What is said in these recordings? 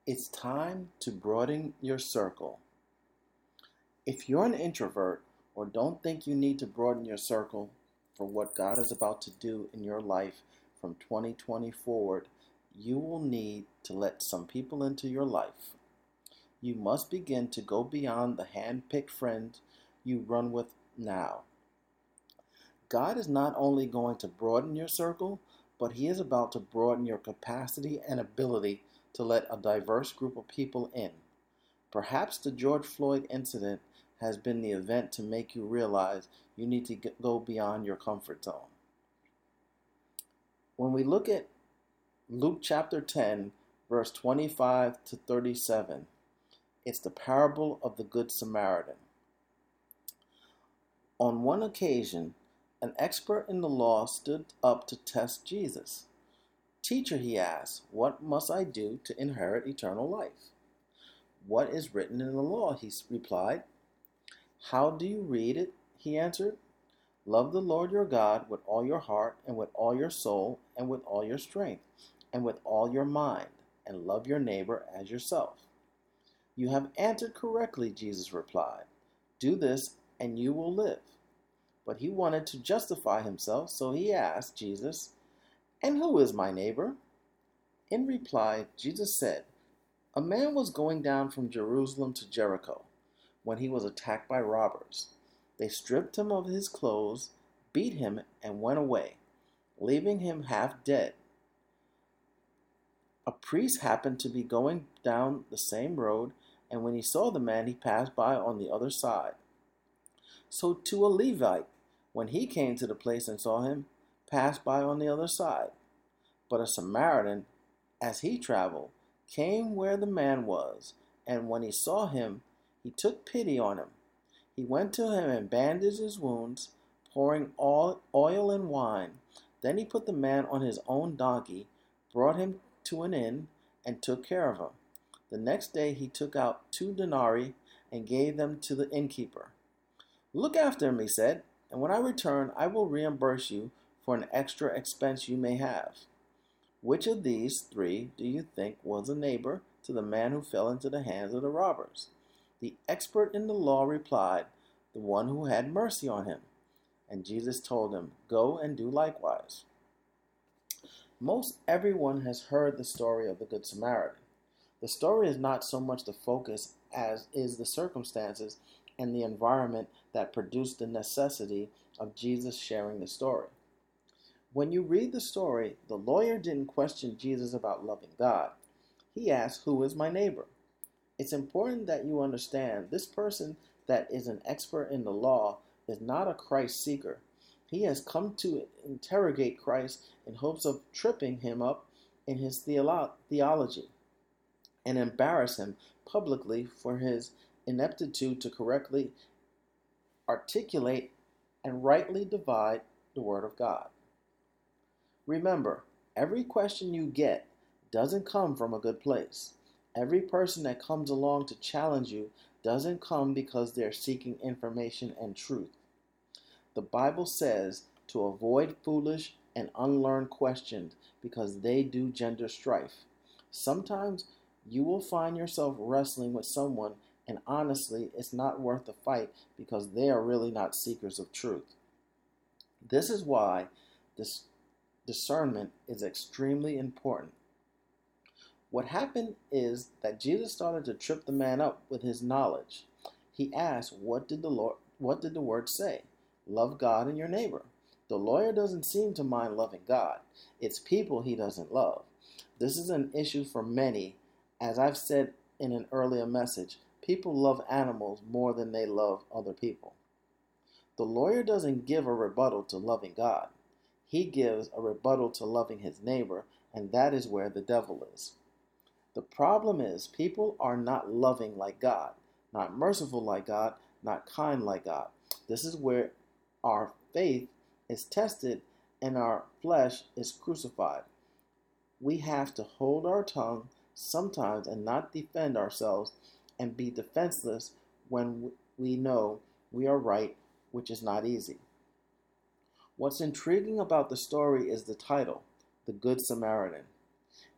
It's time to broaden your circle. If you're an introvert or don't think you need to broaden your circle for what God is about to do in your life from 2020 forward, you will need to let some people into your life. You must begin to go beyond the hand-picked friends you run with now. God is not only going to broaden your circle, but He is about to broaden your capacity and ability to let a diverse group of people in. Perhaps the George Floyd incident has been the event to make you realize you need to go beyond your comfort zone. When we look at Luke chapter 10, verse 25 to 37, it's the parable of the Good Samaritan. On one occasion, an expert in the law stood up to test Jesus. "Teacher," he asked, "what must I do to inherit eternal life?" "What is written in the law?" he replied. "How do you read it?" he answered. "Love the Lord your God with all your heart and with all your soul and with all your strength and with all your mind, and love your neighbor as yourself." "You have answered correctly," Jesus replied. "Do this and you will live." But he wanted to justify himself, so he asked Jesus, "And who is my neighbor?" In reply, Jesus said, "A man was going down from Jerusalem to Jericho when he was attacked by robbers. They stripped him of his clothes, beat him, and went away, leaving him half dead. A priest happened to be going down the same road, and when he saw the man, he passed by on the other side. So too a Levite, when he came to the place and saw him, passed by on the other side. But a Samaritan, as he traveled, came where the man was, and when he saw him, he took pity on him. He went to him and bandaged his wounds, pouring oil and wine. Then he put the man on his own donkey, brought him to an inn, and took care of him. The next day he took out 2 denarii and gave them to the innkeeper. 'Look after him,' he said, 'and when I return I will reimburse you for an extra expense you may have.' Which of these 3 do you think was a neighbor to the man who fell into the hands of the robbers?" The expert in the law replied, "The one who had mercy on him." And Jesus told him, "Go and do likewise." Most everyone has heard the story of the Good Samaritan. The story is not so much the focus as is the circumstances and the environment that produced the necessity of Jesus sharing the story. When you read the story, the lawyer didn't question Jesus about loving God. He asked, "Who is my neighbor?" It's important that you understand this person that is an expert in the law is not a Christ seeker. He has come to interrogate Christ in hopes of tripping him up in his theology and embarrass him publicly for his ineptitude to correctly articulate and rightly divide the Word of God. Remember, every question you get doesn't come from a good place. Every person that comes along to challenge you doesn't come because they're seeking information and truth. The Bible says to avoid foolish and unlearned questions because they do gender strife. Sometimes you will find yourself wrestling with someone, and honestly, it's not worth the fight because they are really not seekers of truth. This is why this discernment is extremely important. What happened is that Jesus started to trip the man up with his knowledge. He asked, what did the word say? Love God and your neighbor. The lawyer doesn't seem to mind loving God. It's people he doesn't love. This is an issue for many. As I've said in an earlier message, people love animals more than they love other people. The lawyer doesn't give a rebuttal to loving God. He gives a rebuttal to loving his neighbor, and that is where the devil is. The problem is people are not loving like God, not merciful like God, not kind like God. This is where our faith is tested and our flesh is crucified. We have to hold our tongue sometimes and not defend ourselves and be defenseless when we know we are right, which is not easy. What's intriguing about the story is the title, The Good Samaritan.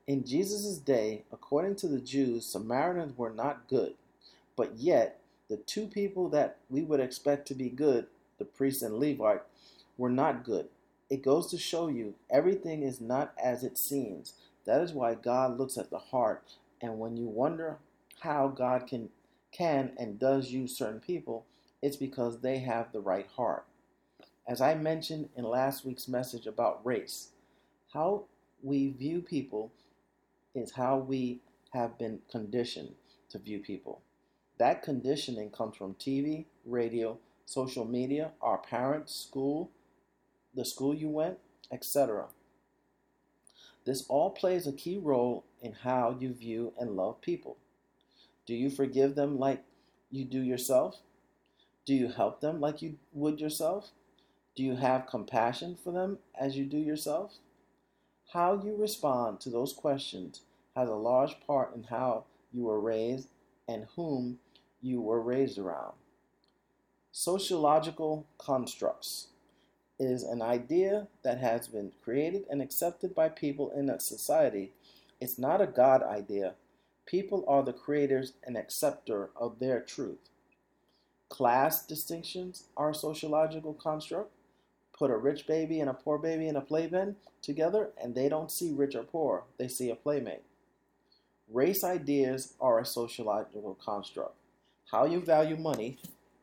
In Jesus' day, according to the Jews, Samaritans were not good, but yet the two people that we would expect to be good, the priest and Levite, were not good. It goes to show you everything is not as it seems. That is why God looks at the heart, and when you wonder how God can and does use certain people, it's because they have the right heart. As I mentioned in last week's message about race, how we view people is how we have been conditioned to view people. That conditioning comes from TV, radio, social media, our parents, school, the school you went, etc. This all plays a key role in how you view and love people. Do you forgive them like you do yourself? Do you help them like you would yourself? Do you have compassion for them as you do yourself? How you respond to those questions has a large part in how you were raised and whom you were raised around. Sociological constructs is an idea that has been created and accepted by people in a society. It's not a God idea. People are the creators and acceptor of their truth. Class distinctions are a sociological construct. Put a rich baby and a poor baby in a playpen together, and they don't see rich or poor. They see a playmate. Race ideas are a sociological construct. How you value money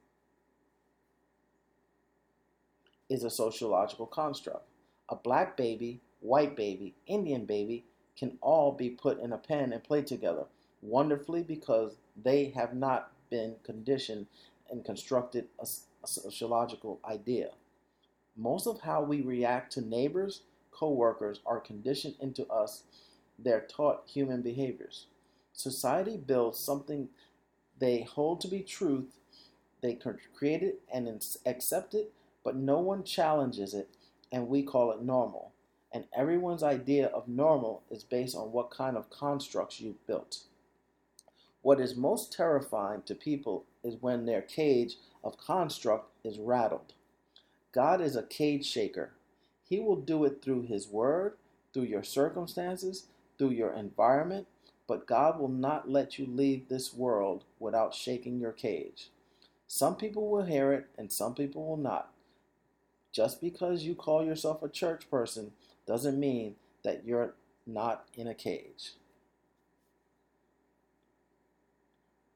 is a sociological construct. A black baby, white baby, Indian baby can all be put in a pen and play together wonderfully because they have not been conditioned and constructed a sociological idea. Most of how we react to neighbors, co-workers are conditioned into us. They're taught human behaviors. Society builds something they hold to be truth. They create it and accept it, but no one challenges it, and we call it normal. And everyone's idea of normal is based on what kind of constructs you've built. What is most terrifying to people is when their cage of construct is rattled. God is a cage shaker. He will do it through His Word, through your circumstances, through your environment, but God will not let you leave this world without shaking your cage. Some people will hear it and some people will not. Just because you call yourself a church person doesn't mean that you're not in a cage.